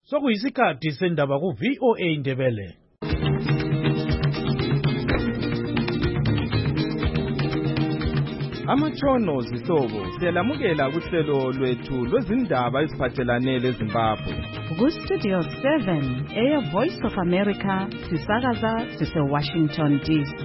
Sokuyisikhathi sendaba ku VOA Ndebele. Amatshono zihlobo siyalamukela kuhlelo lwethu lwezindaba eziphathelane leZimbabwe. Ku Studio 7 Air Voice of America sisakaza sise Washington DC.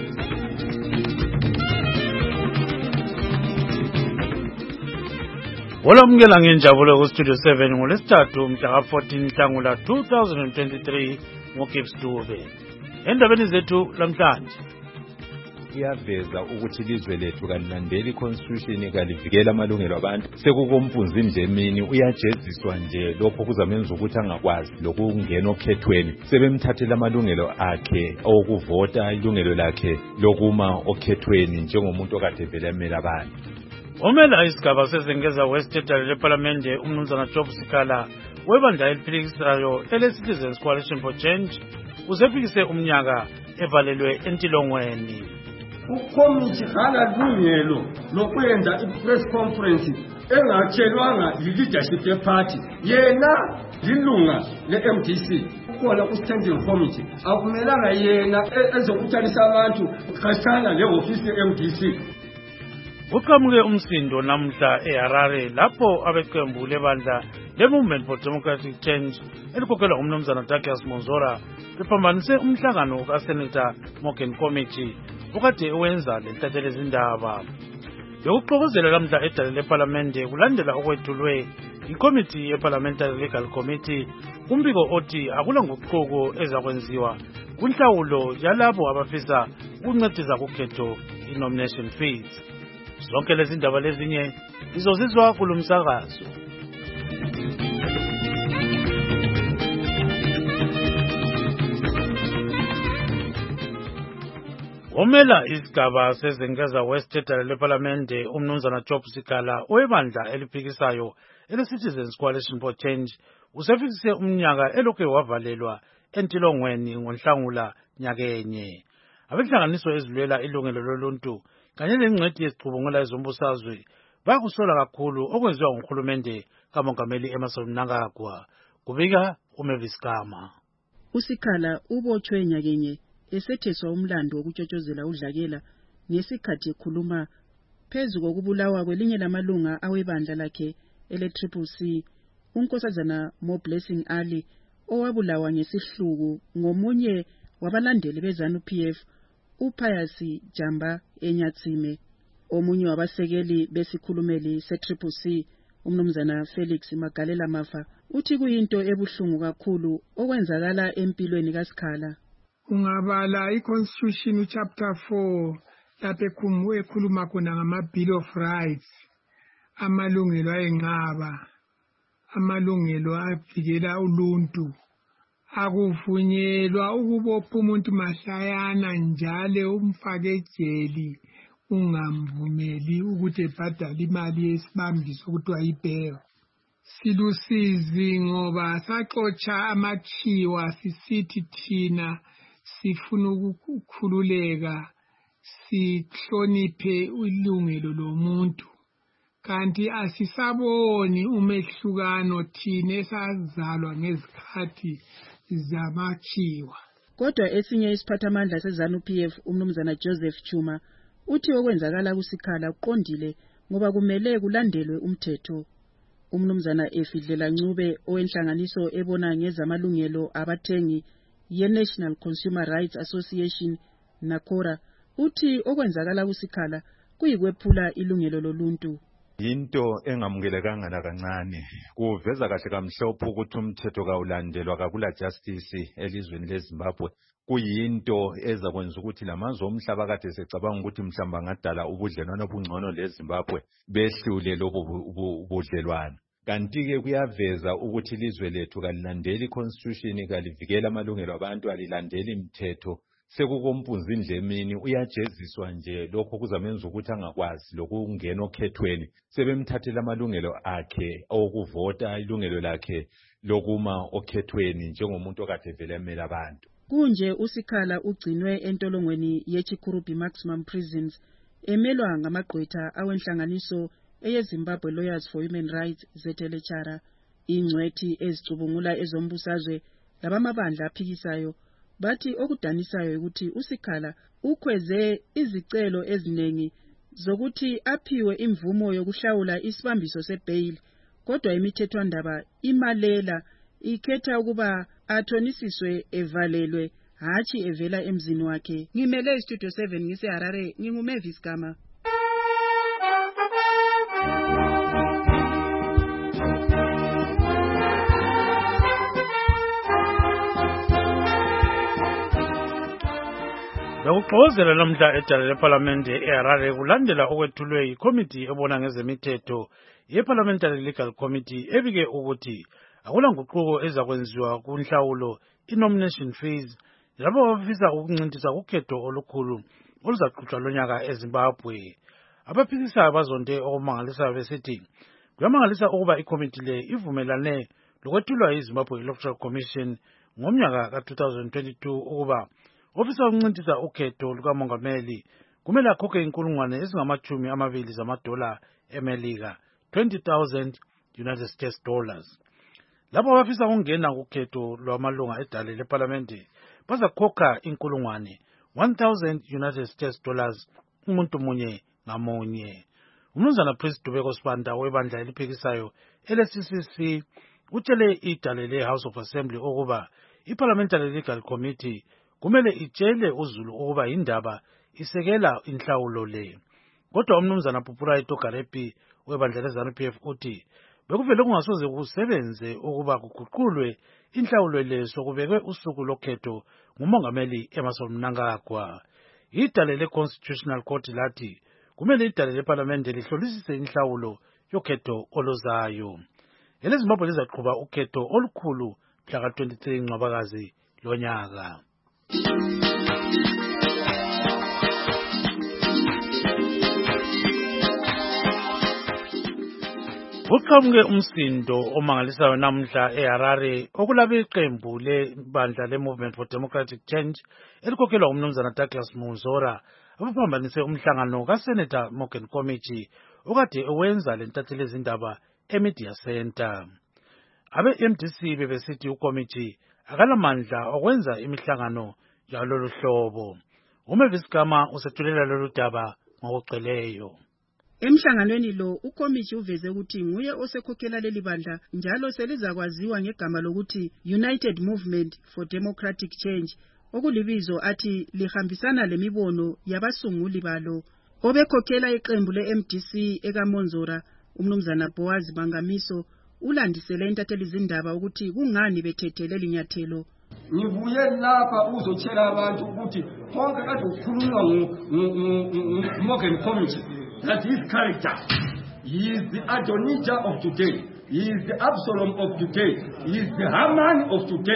Olamukela ngenjabulo ku Studio 7 ngolesithathu mhla 14 Nhlangula 2023 ngoGibbs Dube. Endabeni zethu lamhlanje Iyaveza ukuthi ilizwe lethu kalilandeli constitution kalivikela amalungelo abantu sekukompunzi indlemini uyajeziswa nje lokho kuzamenza ukuthi angakwazi lokungena okhethweni sebemthathela amalungelo akhe okuvota ilungelo lakhe lokuma okhethweni njengomuntu okade vele emela abantu. Omela isigaba sezengeza West leParliament umnumzana Job Sikhala webandla eliphikisayo ele-Citizens Coalition for Change usefikise umnyaka evalelwe entilongweni. Ukomiti akalungelo lokwenza i-press conference engatshelwanga yi-leadership ye-party yena lilunga le-MDC ukhona ku-standing committee akumelanga yena ezokuthalisa abantu khashana le-ofisi ye-MDC. Uqhamuke umsindo namhla eHarare lapho abeqembu lebandla le-Movement for Democratic Change elikhokhelwa umnumzana Douglas Monzora bephambanise umhlangano kaSenator Morgan Committee ukade wenza lenhlathelo ezindaba. Bekuxokozela lamhla edale leParliament kulandela okwethulwe iCommittee yeParliamentary Legal Committee umbiko othi akula nguquko ezakwenziwa kunhlawulo yalabo abafisa ukuncedisa kukhetho i-nomination fees. Zonke lezi ndaba lezinye izozizwa kulumsakazo. Omela isigaba sezengeza West leParliament umnumzana Job Sikhala owebandla eliphikisayo ele-Citizens Coalition for Change usefikise umnyaka elokhu wavalelwa entilongweni ngoNhlangula nyakenye. Abenhlanganiso ezilwela ilungelo loluntu kanye lengcwethi yesicubungula ezombusazwe bakusola kakhulu okwenziwa nguhulumende kaMongameli Emmerson Mnangagwa. Kubika uMavis Kama. Usikhala ubotshwe nyakenye esetheswa umlando wokutshotshozela udlakela ngesikhathi ekhuluma phezu kokubulawa kwelinye lamalunga awebandla lakhe ele-CCC unkosazana Mo Blessing Ali owabulawa ngesihluku ngomunye wabalandeli beZANU-PF uPhayasi Jamba Enyatsime. Omunye wabasekeli besikhulumeli se-CCC umnumzana Felix Magalela Mafa uthi kuyinto ebuhlungu kakhulu okwenzakala empilweni kaSikhala. Ungabala i-Constitution chapter 4 lapho ekhuluma khona ngama-Bill of Rights, amalungelo ayenqaba, amalungelo avikela uluntu. Akuvunyelwa ukubopha umuntu mahlayana njalo umfake ejeli ungamvumeli ukuthi ebhadale imali yesibambiso okuthiwa yi-bail. Silusizi ngoba saxotsha amakhiwa sisithi thina sifuna ukukhululeka sihloniphe ilungelo lomuntu kanti asisaboni umehlukano thina esazalwa ngezikhathi zamakhiwa. Kodwa esinye isiphathamandla seZANU-PF umnumzana Joseph Chuma uthi okwenzakala kuSikhala uqondile ngoba kumele kulandelwe umthetho. Umnumzana Efidlela Ncube owenhlanganiso ebona ngezamalungelo abathengi ye-National Consumer Rights Association NACORA uthi okwenzakala kuSikhala kuyikwephula ilungelo loluntu. Into engamukelekanga nakancane kuveza kahle kamhlophe ukuthi umthetho kawulandelwa kakula justice elizweni leZimbabwe. Kuyinto ezakwenza ukuthi lamazwe omhlaba kade secabanga ukuthi mhlamba ngadala ubudlelwano obungcono leZimbabwe behlule lobo budlelwano. Kanti-ke kuyaveza ukuthi ilizwe lethu kalilandeli constitution kalivikela amalungelo abantu alilandeli imithetho sekukompunzi indlemini uyajeziswa nje lokho kuzamenza ukuthi angakwazi lokungena okhethweni sebemthathela amalungelo akhe okuvota ilungelo lakhe lokuma okhethweni njengomuntu okade vele emela abantu. Kunje uSikhala ugcinwe entolongweni yeChikurubi Maximum Prisons emelwa ngamagqwetha awenhlanganiso eyeZimbabwe Lawyers for Human Rights ZLHR Ingcwethi ezicubungula ezombusazwe labamabandla aphikisayo bathi okudanisayo ukuthi uSikhala ukhweze izicelo eziningi zokuthi aphiwe imvumo yokuhlawula isibambiso sebail, kodwa imithethwandaba imalela ikhetha ukuba athonisiswe evalelwe hatshi evela emzini wakhe. Ngimele Studio 7 ngiseHarare, nginguMavis Gama. Bekuxokozela namhla edala leParlamente eHarare kulandela okwethulwe yikomiti ebona ngezemithetho yeParliamentary Legal Committee ebike ukuthi akulanguquko ezakwenziwa kunhlawulo i-nomination fees labo abafisa ukuncintisa ukhetho olukhulu oluzaqhutshwa lonyaka eZimbabwe. Abaphikisayo bazonde okumangalisayo besithi kuyamangalisa ukuba ikomiti le ivumelane lokwethulwa yiZimbabwe Electoral Commission ngomnyaka ka-2022 ukuba ofisa ukuncintisa ukhetho lukamongameli kumele akhokhe inkulungwane ezingama-20 zamadola eMelika, $20,000 United States dollars. Labo abafisa ukungena kukhetho lwamalunga edale leParlamente bazakhokha inkulungwane $1,000 United States dollars umuntu munye ngamunye. Umnumzana Prince Dubeko Sibanda webandla eliphikisayo LCCC utshele idale le-House of Assembly ukuba iParliamentary Legal Committee kumele itshele uZulu ukuba indaba isekela inhlawulo le. Kodwa umnumzana Pupurai Togarepi webandla leZANU-PF uthi bekuvele kungasoze kusebenze ukuba kuguqulwe inhlawulo le sokubekwe usuku lokhetho ngumongameli Emmerson Mnangagwa. Idale le-Constitutional Court lathi kumele idale leParlamente lihlolisise inhlawulo yokhetho oluzayo. EleZimbabwe lizaqhuba ukhetho olukhulu mhla ka-23 Ncwabakazi lonyaka. Uqhamuke umsindo omangalisayo namhla eHarare okulabe iqembu lebandla le-Movement for Democratic Change elikhokhelwa umnumzana Douglas Munzora abaphambanise umhlangano kaSenator Morgan Komichi okade owenza lentatheli ezindaba eMedia Center. Abe-MDC bebesithi uKomichi akalamandla okwenza imihlangano yalolu hlobo. uMavis Gama usethulela lolu daba ngokugcweleyo. Emhlanganweni lo uKomichi uveze ukuthi nguye osekhokhela leli bandla njalo selizakwaziwa ngegama lokuthi United Movement for Democratic Change, okulibizo athi lihambisana lemibono yabasunguli balo. Obekhokhela iqembu le-MDC ekaMonzora umnumzana Boaz Bangamiso ulandisele intatheli izindaba ukuthi kungani bethethele linyathelo. Ngibuye lapha uzotshela abantu ukuthi konke kade ukukhulunywa Morgan Komichi, that his character, he is the Adonijah of today, he is the Absalom of today, he is the Haman of today.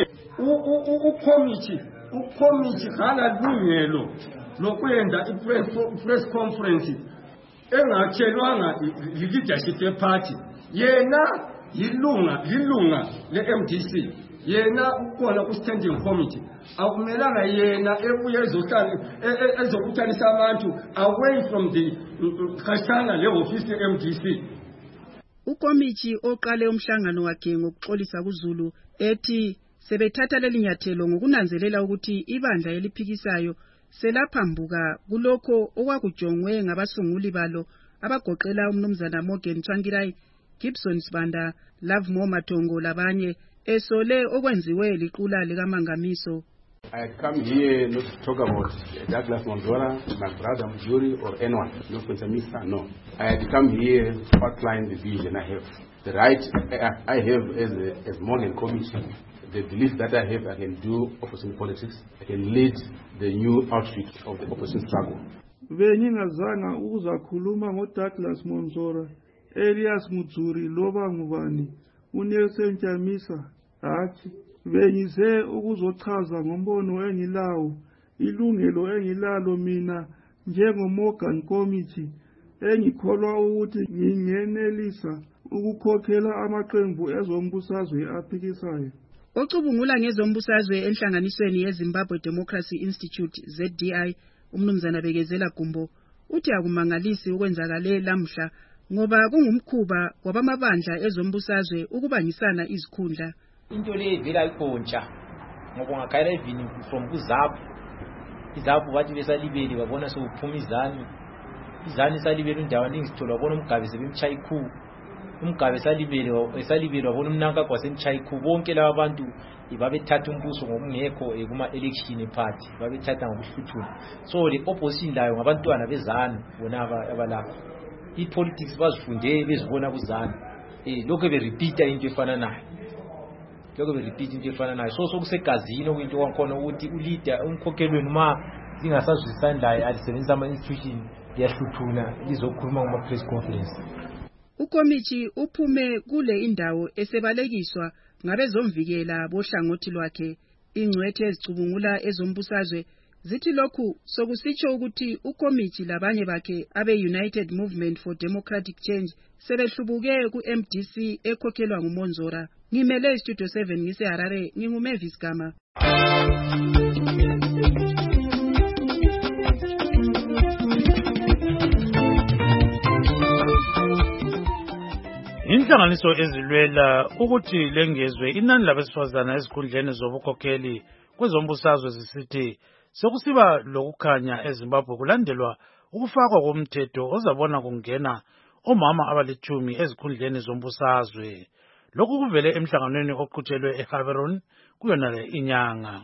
uKomichi kanalungelo lokwenza i-press conference engatshelwanga leadership yeparty. Yena yilunga le-MDC, yena ukhona ku-standing committee. Akumelanga yena ebuye ezokuthanisa abantu away from the khashana le-office ye-MDC. uKomichi oqale umhlangano wakhe ngokuxolisa kuZulu ethi sebethatha leli nyathelo ngokunanzelela ukuthi ibandla eliphikisayo selaphambuka kulokho okwakujongwe ngabasunguli balo abagoqela umnumzana Morgan Tsvangirai, Gibson Sibanda, Lovemore Matongo labanye esole okwenziwe liqula likaMangamiso. I had come here not to talk about Douglas Munzora, my brother Mjuri, or anyone, no Mr. No. I had come here to outline the vision I have. The right I have as Morgan Committee, the belief that I have I can do opposition politics, I can lead the new outreach of the opposition struggle. Bengingazanga ukuzakhuluma ngoDouglas Munzora, Elias Mujuri loba ngubani, uNelson Chamisa, hathi bengize ukuzochaza ngombono engilawo, ilungelo engilalo mina njengoMorgan Committee engikholwa ukuthi ngingenelisa ukukhokhela amaqembu ezombusazwe aphikisayo. Ocubungula ngezombusazwe enhlanganisweni yeZimbabwe Democracy Institute ZDI umnumzana Bekezela Gumbo uthi akumangalisi ukwenzakale lamhla ngoba kungumkhuba kwabamabandla ezombusazwe ukubangisana izikhundla. Into le ivela ikhontsha ngoba ungakhala even from kuZAPU. iZAPU bathi besalibele babona sokuphuma izani isalibele indawana ingizithola babona umgabe sebemtshaya ikhu. Umgabe esalibele wabona umnankagwa wasemtshaya ikhu. Bonke laba bantu babethatha umbuso ngokungekho kuma election party, babethatha ngokuhluthuna. So le opposition layo ngabantwana bezanu bona abalapha. I-politics bazifunde bezibona kuzanu. Lokho berepeata into efana nayo. So sokusegazini okuyinto kwakhona ukuthi uleader umkhokhelweni uma zingasazwisani laye alisebenzisa ama-institution liyahluthuna lizokhuluma kuma-press conference. Ukomithi uphume kule indawo esebalekiswa ngabezomvikela bohlangothi lwakhe. Ingcwethe ezicubungula ezombusazwe zithi lokhu sokusitsho ukuthi ukomithi labanye bakhe abe-United Movement for Democratic Change sebehlubuke ku-MDC ekhokhelwa nguMonzora. Ngimele iStudio 7 ngiseHarare, nginguMavis Gama. Inhlanganiso ezilwela ukuthi lengezwe inani labesifazana ezikhundleni zobukhokheli kwezombusazwe zisithi sokusiba lokukhanya eZimbabwe kulandelwa ukufakwa komthetho ozabona kungena omama abalithumi ezikhundleni zombusazwe. Lokhu kuvele emhlanganweni oqhutshelwe eGaborone kuyona le inyanga.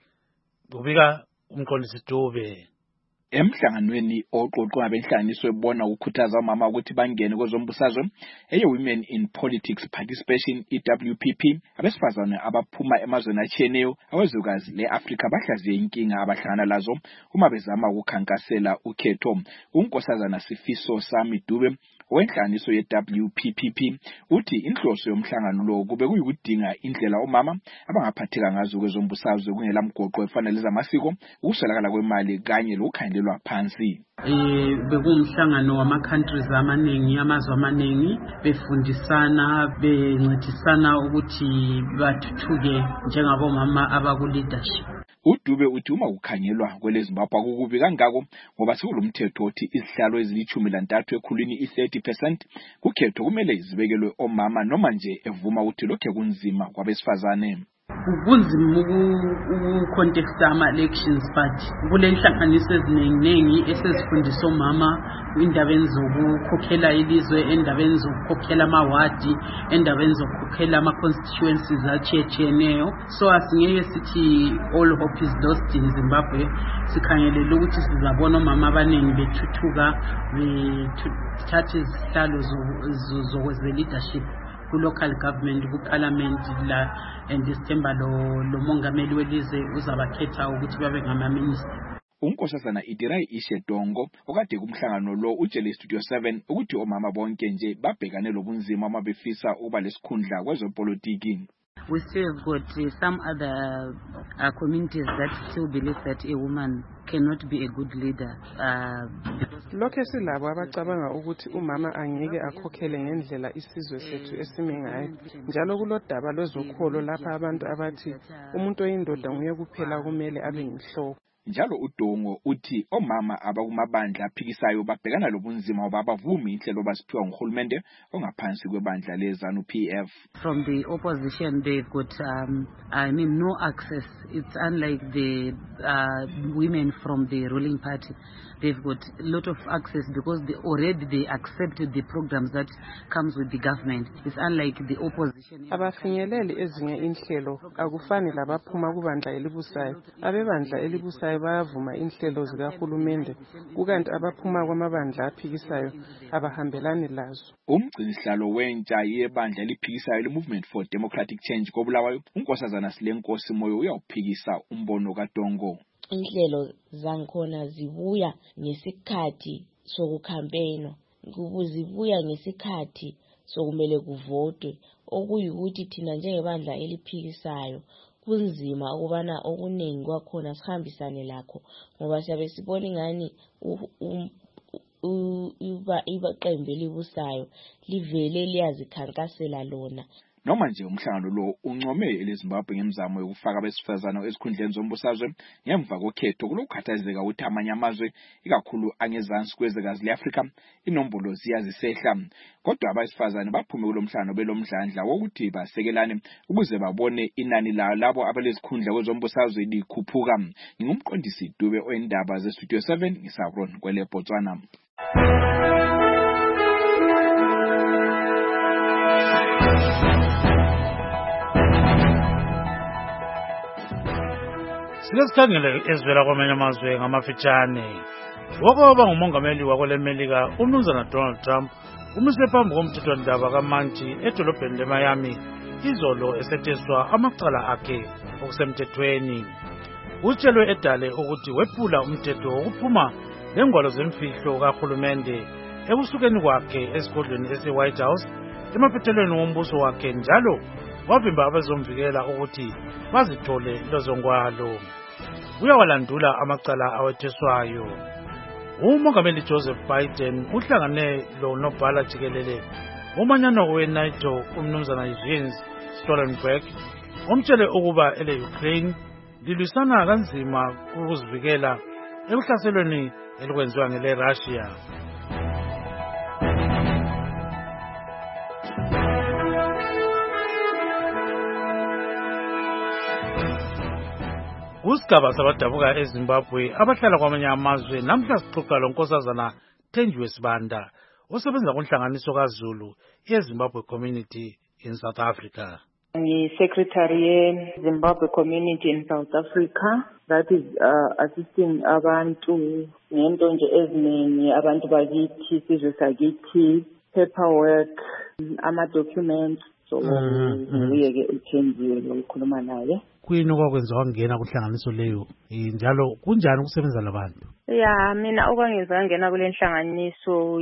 Kubika umqondisi Dube. Emhlanganweni oqoqwa abenhlanganiso ebona ukukhuthaza omama ukuthi bangene kwezombusazwe Women in Politics Participation EWPP, abesifazane abaphuma emazweni atshiyeneyo awezwekazi le-Afrika bahlaziye inkinga abahlangana lazo uma bezama ukukhankasela ukhetho. Unkosazana Sifiso Sami Dube wenhlanganiso ye-WPPP uthi inhloso yomhlangano lo kube kuyikudinga indlela omama abangaphatheka ngazo kwezombusazwe kungela mgoqo efanele zamasiko, ukuswelakala kwemali kanye lokukhandelwa phansi. Bekumhlangano wama-countries amaningi, amazwe amaningi befundisana bencedisana ukuthi bathuthuke njengabomama abaku-leadership. uDube uthi uma ukukhangelwa kweleZimbabwe akukubi kangako ngoba sekulomthetho othi izihlalo ezili-13 ekhulwini i-30% kukhetho kumele zibekelwe omama noma nje evuma ukuthi lokho kunzima kwabesifazane. Kunzima ukucontesta ama-elections but kule nhlanganiso eziningi esezifundisa omama indabeni zokukhokhela ilizwe, endabeni zokukhokhela amawadi, endabeni zokukhokhela ama-constituencies atshiyetshiyeneyo. So asingeke sithi all hope is lost in Zimbabwe. Sikhangelele ukuthi sizabona omama abaningi bethuthuka bethatha izihlalo zokweze-leadership ku-local government, ku-parliament la, and isithemba lo mongameli welizwe uzabakhetha ukuthi babe ngama-minister. Unkosazana Itirai Ishedongo okade kumhlangano lo utshele iStudio 7 ukuthi omama bonke nje babhekane lobunzima uma befisa ukuba lesikhundla kwezopolitiki. We still have got some other communities that still believe that a woman cannot be a good leader. Lokho silabo abacabanga ukuthi umama angeke akhokhele ngendlela isizwe sethu esime ngayo. Njalo kulodaba lwezokholo lapha abantu abathi umuntu oyindoda nguye kuphela kumele abe yinhloko. Njalo uDongo uthi omama abakumabandla aphikisayo babhekana lobunzima ngoba abavumi inhlelo basiphiwa nguhulumende ongaphansi kwebandla leZANU-PF. From the opposition they've got no access. It's unlike the women from the ruling party. They've got a lot of access because they accepted the programs that comes with the government. It's unlike the opposition. Abafinyeleli ezinye inhlelo akufani labaphuma kubandla elibusayo. Abebandla elibusayo bayavuma inhlelo zikahulumende, kukanti abaphuma kwamabandla aphikisayo abahambelani lazo. Umgcinisihlalo wentsha yebandla eliphikisayo le-Movement for Democratic Change koBulawayo, unkosazana Silenkosi Moyo uyawuphikisa umbono kaDongo. Inhlelo zankhona zibuya ngesikhathi sokukhampeyina, zibuya ngesikhathi sokumele kuvotwe, okuyikuthi thina njengebandla eliphikisayo kunzima ukubana okuningi kwakhona sihambisane lakho ngoba siyabe sibona ngani iqembu elibusayo livele liyazikhankasela lona. noma nje umhlangano lo uncome eleZimbabwe ngemizamo yokufaka abesifazana ezikhundleni zombusazwe ngemva kokhetho kulokukhathazeka ukuthi amanye amazwe ikakhulu angezansi kwezwekazi le-Afrika inombolo ziyazisehla. Kodwa abesifazane baphume kulomhlangano belomdlandla wokuthi basekelane ukuze babone inani labo abalezikhundla kwezombusazwe likhuphuka. Ngingumqondisi Dube oyindaba zeStudio 7 ngisabron kwele Botswana. Sikhangele ezivela kwamanye amazwe ngamafitshane. Wokuba ngumongameli wakwelemelika umnumzana Donald Trump umise phambi komthethwandaba kaManti edolobheni leMiami izolo esetheswa amacala akhe okusemthethweni. Utshelwe edale ukuthi wephula umthetho wokuphuma lengwalo zemfihlo kahulumende ekusukeni kwakhe esigodlweni ese-White House emaphethelweni wombuso wakhe njalo wavimba abezomvikela ukuthi bazithole lezo ngwalo. Uyawalandula amacala awetheswayo. Umongameli Joseph Biden uhlangane lonobhala jikelele umanyano we-NATO umnumzana Jens Stoltenberg omtshele ukuba ele-Ukraine lilwisana kanzima ukuzivikela ekuhlaselweni elikwenziwa ngele-Russia. Kusigaba sabadabuka eZimbabwe abahlala kwamanye amazwe namhla sixoxa lonkosazana Thenjiwe Sibanda osebenza kunhlanganiso kaZulu yeZimbabwe Community in South Africa. Secretary ye-Zimbabwe Community in South Africa that is assisting abantu ngento nje eziningi abantu bakithi sizwe sakithi paperwork ama-documents so nguye-ke uThenjiwe lokukhuluma naye. Kuyini okwakwenza wangena kuhlanganiso leyo njalo kunjani ukusebenza labantu? Ya mina okwangenza ngangena kule nhlanganiso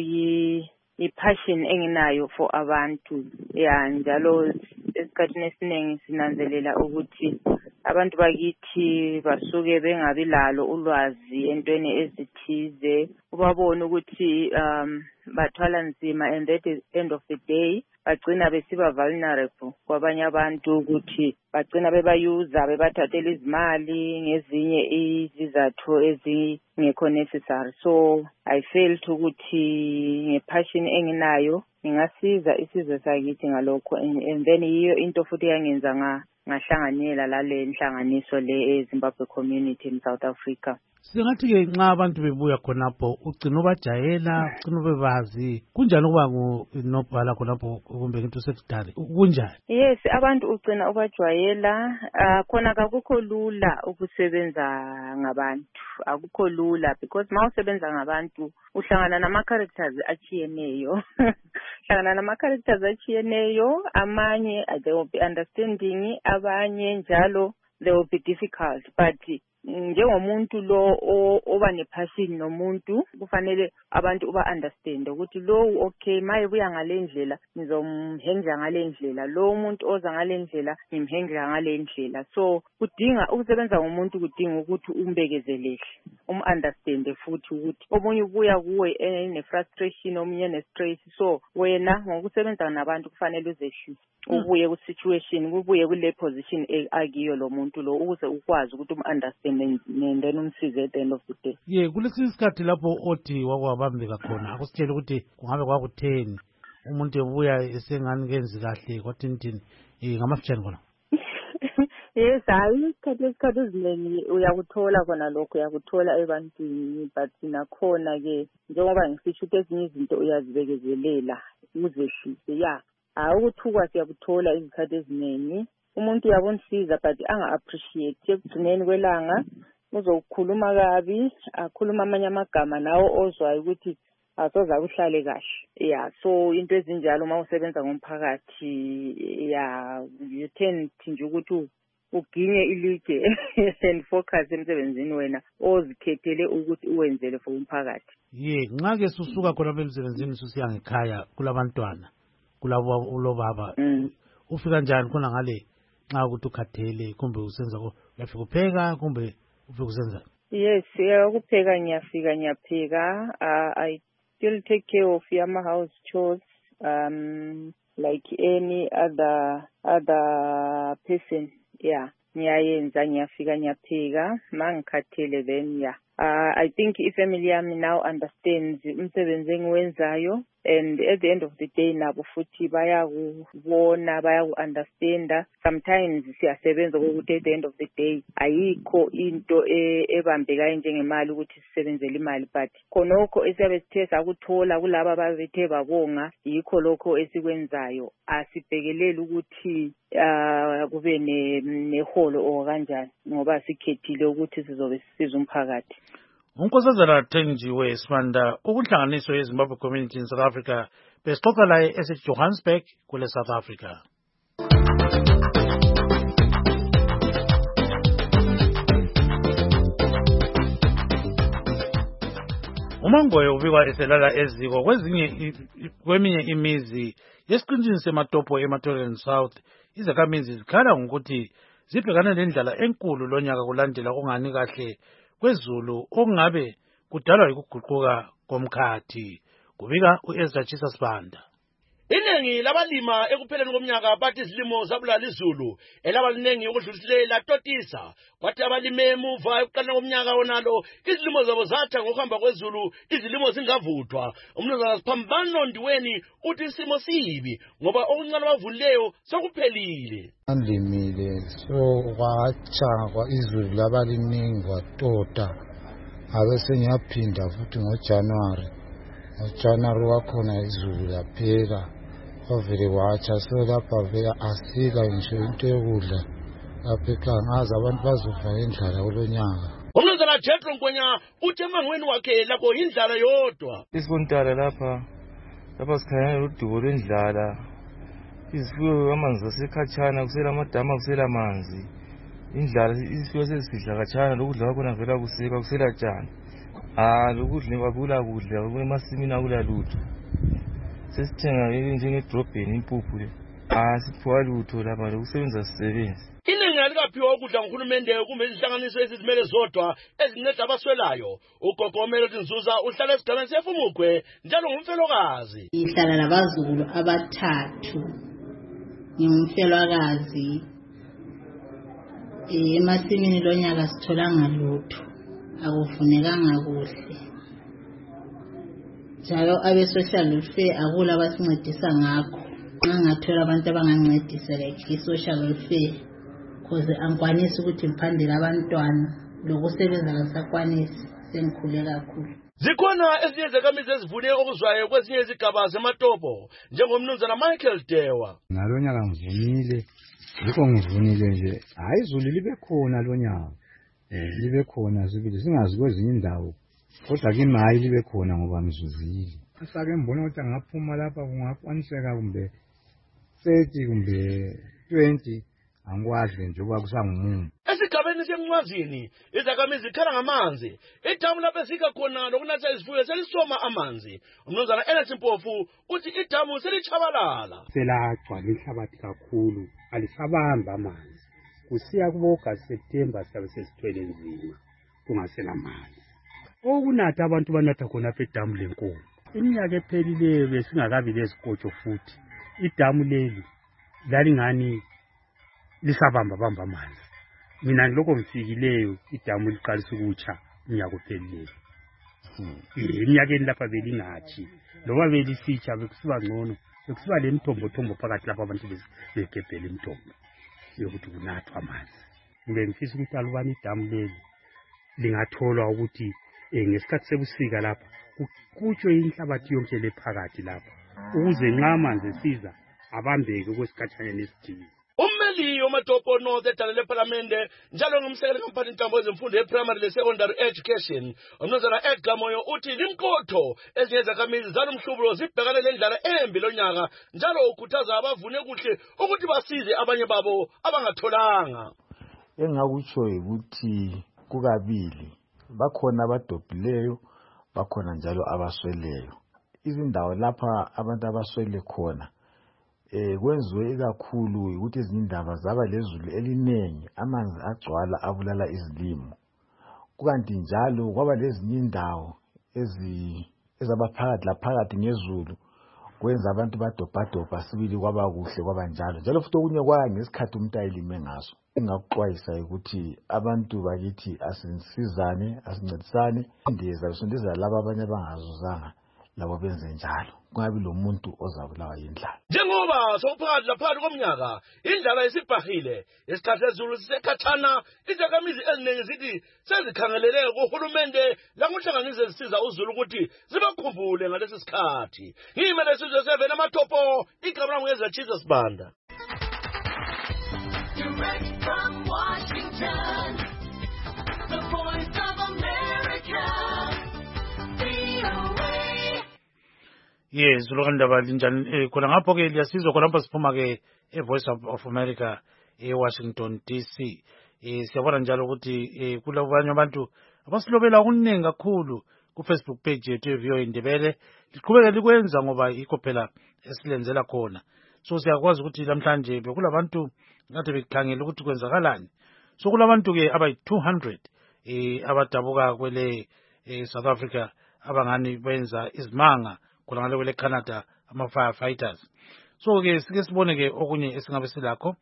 i-passion enginayo for abantu ya njalo esikhathini esiningi sinanzelela ukuthi abantu bakithi basuke bengabi lalo ulwazi entweni ezithize ubabona ukuthi bathwala nzima and at the end of the day bagcina besiba vulnerable kwabanye abantu ukuthi bagcina bebayuza bebathathela izimali ngezinye izizathu ezingekho necessary. So I felt ukuthi ngepassion enginayo ngingasiza isizwe sakithi ngalokho and then yiyo into futhi yangenza ngahlanganyela lale nhlanganiso le eZimbabwe Community in South Africa. Singathi-ke nxa abantu bebuya khonapho ugcina ubajayela ugcina bebazi kunjani ukuba ngunobhala khonapho kumbe ngithi usekretary kunjani? Yes, abantu ugcina ubajwayela khona akukho lula ukusebenza ngabantu akukho lula because ma usebenza ngabantu uhlangana nama-characters achiyeneyo hlangana nama-characters achiyeneyo amanye they will be understanding abanye njalo they will be difficult but njengomuntu lo oba nepassion nomuntu kufanele abantu uba understand ukuthi lo okay maye buya ngalendlela ngizomhendla ngalendlela lo umuntu oza ngalendlela ngimhendla ngalendlela so kudinga ukusebenza ngomuntu kudinga ukuthi umbekezelele understand futhi ukuthi omunye ubuya kuwe ene frustration omunye ne stress so wena ngokusebenza nabantu kufanele uzehlise ubuye ku situation kubuye kule position akiyo lo muntu lo ukuze ukwazi ukuthi understand and then umsize at the end of the day. Yeah, kulesi sikhathi lapho othi wakwabambeka khona akusitshela ukuthi kungabe kwakutheni umuntu ebuya esengani kenzi kahle kwathini ngamafitshane khona. Yes, hayi isikhathi eziningi uyakuthola khona lokho uyakuthola ebantwini but nakhona ke njengoba ngisisho ukuthi ezinye izinto uyazibekezelela uzehlise ya awukuthukwa siyakuthola izikhathi eziningi umuntu uyabonisiza but anga-appreciate ekugcineni kwelanga uzokhuluma kabi akhuluma amanye amagama nawo ozwayo ukuthi asoza uhlale kahle ya so into ezinjalo uma usebenza ngomphakathi ya you tend nje ukuthi uginye ilitshe and focus emsebenzini wena ozikhethele ukuthi uwenzele for umphakathi. Ye nxa ke susuka khona emsebenzini susiya ngekhaya kulabantwana kulabo ulobaba ufika njani khona ngale nxa ukuthi ukhathele kumbe usenza uyafika upheka kumbe ufika usenza? Yes, ukupheka ngiyapheka I still take care of my house chores like any other person. Yeah, ngiyayenza, ngiyafika ngiyapheka, mangikhathele then yeah. I think ifamily yami now understands umsebenzi engiwenzayo, and at the end of the day nabo futhi bayakubona, bayaku-understanda. Sometimes siyasebenza ukuthi at the end of the day ayikho into ebambekayo njengemali ukuthi sisebenzele imali, but khonokho esiyabe sithe sakuthola kulaba ababethe babonga, yikho lokho esikwenzayo. Asibhekeleli ukuthi kube neholo or kanjani, ngoba sikhethile ukuthi sizobe sisiza umphakathi. Unkosazana Thenjiwe Sibanda, ukuhlanganiswa yeZimbabwe community in South Africa, besixoxa laye eseJohannesburg kule South Africa. uMangoye ubikwa eselala eziko kweminye imizi yesiqintini sematopo eMathole South. Izakhamizi zikhala ngokuthi zibhekana nendlala enkulu lonyaka kulandela ongani kahle kwezulu okungabe kudalwa yikuguquka komkhathi. Kubika uEzra Chisa Sibanda. Iningi labalima ekupheleni komnyaka bathi izilimo zabulala izulu elabalinengi ukudlulisile latotisa, kwathi abalime emuva ekuqaleni komnyaka onalo izilimo zabo zatha ngokuhamba kwezulu, izilimo zingavuthwa. Umnumzana Siphambano Ndiweni uthi isimo sibi ngoba okuncane abavulileyo sokuphelile. Andimile so kwatsha kwa izulu labaliningi kwatota, abe sengiyaphinda futhi ngoJanuary wakhona izulu laphela kwavele kwatsha, so lapha vele asika ngisho into yokudla lapha ekhaya, ngazi abantu bazofa ngendlala kulonyaka. Umnumzana Jethro Nkwenyana uthi emangweni wakhe lapho indlala yodwa. Isikontala lapha sikhanya udubo lwendlala, izifuyo amanzi asekhatshana, kusela amadama, kusela amanzi, indlala izifuyo sezisidla khatshana, lokudla kwakhona vela kuseka, kusela tshani. Lokudla akula kudla, emasimini akula lutho. Sesithenga njengedrobheni impuphu le. Siphiwa lutho lapha, lokusebenza sisebenzi. Iningi alikaphiwa ukudla nguhulumende kumbe izihlanganiso ezizimele zodwa ezinceda abaswelayo. Ugogomelo Tinzuza uhlala esigabeni seFumukwe njalo ngumfelokazi. Ngihlala nabazukulu abathathu. Ngumfelokazi. Emasimini lonyaka sitholanga lutho, akuvunekanga kuhle. Njalo abe-social welfare akula abasincedisa ngakho. Nxa ngathola abantu abangancedisa like i-social welfare, because angikwanisi ukuthi ngiphandele abantwana, lokusebenza ngisakwanisi, sengikhule kakhulu. Zikhona ezinye izakhamizi ezivune okuzwayo kwezinye izigaba zematopo njengomnumzana Michael Dewa. Nalonyaka ngivunile, yikho ngivunile nje, hayi izulu libe khona lonyaka. Libe khona sibili singazi kwezinye indawo, kodwa kimi hayi libe khona ngoba ngizuzile. Asake ngibona ukuthi angaphuma lapha kungakwaniseka kumbe 30 kumbe 20, angikwazi njengoba kusangumuntu. Esigabeni semncwazini izakhamizi zikhala ngamanzi, idamu lapho esika khona lokunatha izifuyo selisoma amanzi. Umnumzana Ernest Mpofu uthi idamu selichabalala, selagcwala inhlabathi kakhulu, alisabamba amanzi. Kusiya kuboga September siyabe sesithwele nzima kungasela manzi. Okunatha abantu banatha khona apha edamu lenkulu. Iminyaka ephelileyo besingakabi lezikotsho futhi, idamu leli lalingani lisabamba amanzi. Mina ngilokho ngifikileyo idamu liqalisa ukutsha unyaka ophelileyo. Eminyakeni lapha belingathi, loba belisitsha bekusiba ngcono, bekusiba lemithombo phakathi lapha abantu begebhela imithombo yokuthi kunathwa amanzi. Ngifisa ukuthi alubani idamu leli lingatholwa ukuthi ngesikhathi sebusika lapha kutshwe inhlabathi yonke lephakathi lapha, ukuze nxa amanzi esiza abambeke kwesikhatshana nesithile. Ummeli wamatopo North edala lePhalamende njalo ngumsekeli kampani intambo ezemfundo ye-primary le-secondary education, umnumzana Edgar Moyo uthi limkotho ezinye izakhamizi zalomhlubulo zibhekane lendlala embi lonyaka, njalo ukhuthaza abavune kuhle ukuthi basize abanye babo abangatholanga. Engakutsho ukuthi kukabili, bakhona abadobhileyo, bakhona njalo abasweleyo. Izindawo lapha abantu abaswele khona kwenziwe ikakhulu ukuthi izindaba zaba lezulu elinengi, amanzi agcwala abulala izilimo. Kukanti njalo kwaba lezinye indawo ezabaphakathi laphakathi ngezulu kwenza abantu badobhadobha sibili kwaba kuhle kwabanjalo njalo futhi okunye kwaya ngesikhathi umuntu ayilime ngaso. Engakuxwayisa ukuthi abantu bakithi asinsizane asincedisane indiza besondeza laba abanye abangazuzanga labo benze njalo kungabi lo muntu ozabulawa yindlala. Njengoba sokuphakathi laphakathi komnyaka indlala isibhahile isikhathi sezulu sisekhathana izakhamizi eziningi zithi sezikhangelele kuhulumende langohlanganise zisiza uzulu ukuthi zibakhumbule ngalesi sikhathi. Ngimele sizwe seve namathopo igama lami ngezatshisa sibanda. Direct from Washington, the voice of America, VOA. Yes, ulokandaba linjani khona ngapho ke liyasizwa khona lapho siphuma ke eVoice of America eWashington DC. Siyabona njalo ukuthi kulabanye abantu abasilobela okuningi kakhulu ku-Facebook page yethu eViyo Indebele. Liqhubeke likwenza ngoba yikho phela esilenzela khona. So siyakwazi ukuthi namhlanje bekulabantu ngathi bekhangela ukuthi kwenzakalani. So kulabantu ke abayi-200 abadabuka kwele South Africa abangani benza izimanga khona ngale kwele Canada ama-firefighters. So ke sike sibone ke okunye esingabe silakho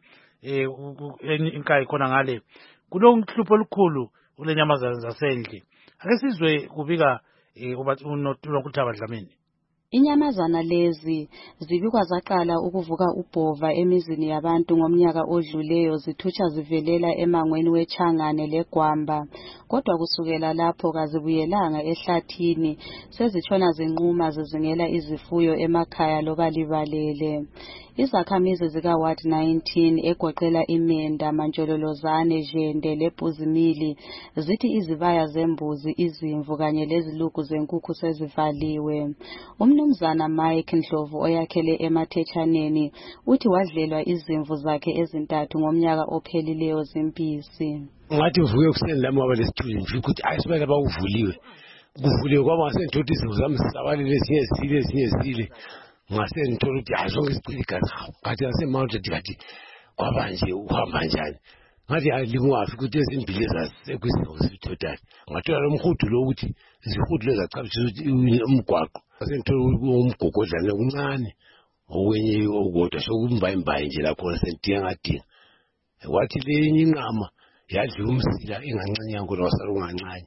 inkayi khona ngale kulonhlupho olukhulu ulenyamazana zasendle. Ake sizwe kubika uNokuthaba Dlamini. Inyamazana lezi zibikwa zaqala ukuvuka ubhova emizini yabantu ngomnyaka odluleyo zithutsha zivelela emangweni weChangane leGwamba, kodwa kusukela lapho kazibuyelanga ehlathini, sezitshona zinquma zizingela izifuyo emakhaya loba libalele. Izakhamizi zika-Ward 19 egoqela iMenda, Mantshololozane, Jende leBhuzimili zithi izibaya zembuzi, izimvu kanye lezilugu zenkukhu sezivaliwe. Umnumzana Mike Ndlovu oyakhele eMathetshaneni uthi wadlelwa izimvu zakhe ezintathu ngomnyaka ophelileyo zimpisi. Ngathi uvuke kuseni lami waba lesithunzi nje ukuthi ayisibala bawuvuliwe. Kuvuliwe kwaba ngasenthothi izimvu zami sisabalile ezinye zile. Ngasenthola ukuthi hayi zonke isicilika ngawo. Kathi ngasemount ngathi kwaba nje uhamba njani. Ngathi alingafi ukuthi ezimbili zasekwisimo sithotayo. Ngathola lo mhudu lo ukuthi izihudu lezacabisa umgwaqo. Senthola umgogodlana kuncane owenye okodwa sokumbayimbayi nje lapho sentinga. Wathi lenye inqama yadla umsila engancane yankulu wasala ungancane.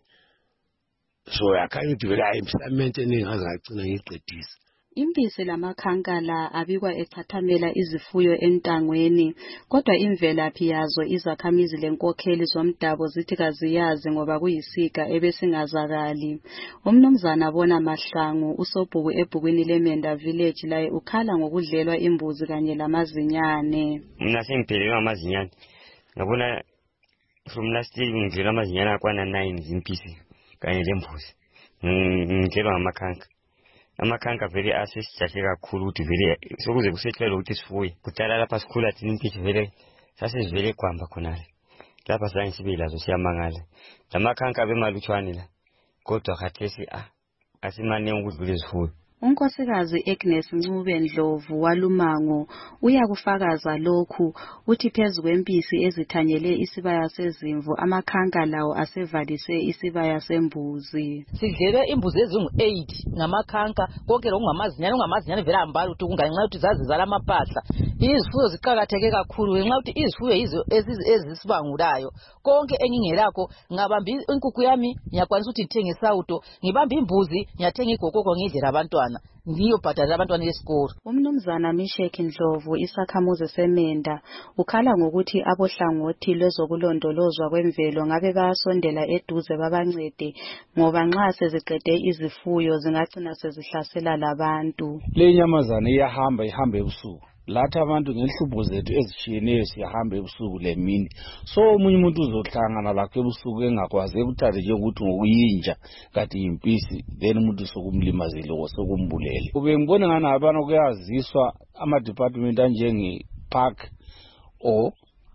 So yakhanya ukuthi vele ayimhlamente eningaze ngagcina ngiqedisa. Impisi lamakhankala abikwa echathamela izifuyo entangweni, kodwa imvelaphi yazo izakhamizi lenkokheli zomdabu zithi kaziyazi ngoba kuyisiga ebesingazakali. Umnumzana Bona Mahlangu usobhuku ebhukwini leMenda Village laye ukhala ngokudlelwa imbuzi kanye lamazinyane. Mina sengiphelelwe amazinyane. Ngabona from last year ngidlelwa amazinyane akwana 9 impisi kanye lembuzi. Ngidlelwa ngamakhanka. Amakhanka vele asesijahle kakhulu ukuthi vele sokuze kusethelwe ukuthi sifuye. Kudala lapha sikhula thina impisi vele sasizivele eGwamba khonale. Lapha sange sibe lazo siyamangala. Lamakhanka bemalutshwane la. Kodwa khathesi asimane ukudlula izifuyo. Unkosikazi Agnes Ncube Ndlovu walumango uyakufakaza lokhu uthi phezu kwempisi ezithanyele isibaya sezimvu amakhanka lawo asevalise isibaya sembuzi. Sidlele imbuzi ezingu-8 ngamakhanka konke lokungamazinyane vele ambala ukuthi kunganxa ukuthi zazizala amapahla. Izifuyo ziqakatheke kakhulu ngenxa ukuthi izifuyo yizo ezisibangulayo. Konke engingelakho ngabamba inkukhu yami ngiyakwanisa ukuthi ngithenge isawuto, ngibamba imbuzi ngiyathenga igokoko ngidlela abantwana. Ngiyobhadala abantwana esikolo. Umnumzana Mishek Ndlovu isakhamuzi seMenda ukhala ngokuthi abohlangothi lwezokulondolozwa kwemvelo ngabe bayasondela eduze babancede ngoba nxa seziqede izifuyo zingagcina sezihlasela labantu. Le nyamazana ihamba ebusuku. Lathi abantu ngenhlupho zethu ezishiyeneyo siyahamba ebusuku lemini. So omunye umuntu uzohlangana lakho ebusuku engakwazi ekuthathe nje ukuthi ngokuyinja kati impisi then umuntu sokumlimazile osokumbulele. Ube ngibona ngani abantu kuyaziswa ama department anjenge park or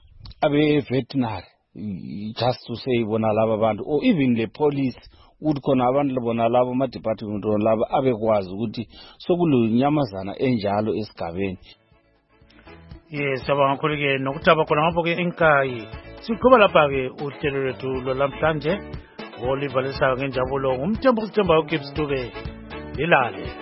abe veterinary just to say bona laba abantu or even the police ukuthi khona abantu bona labo ama department laba abekwazi ukuthi sokulinyamazana enjalo esigabeni. Yes, sabanga khulike nokuthaba khona ngapho ke enkayi. Siqhubeka lapha ke uhlelo lwethu lolnamhlanje olivalisa ngenjabulo ngumthembu Gibbs Dube. Lilale.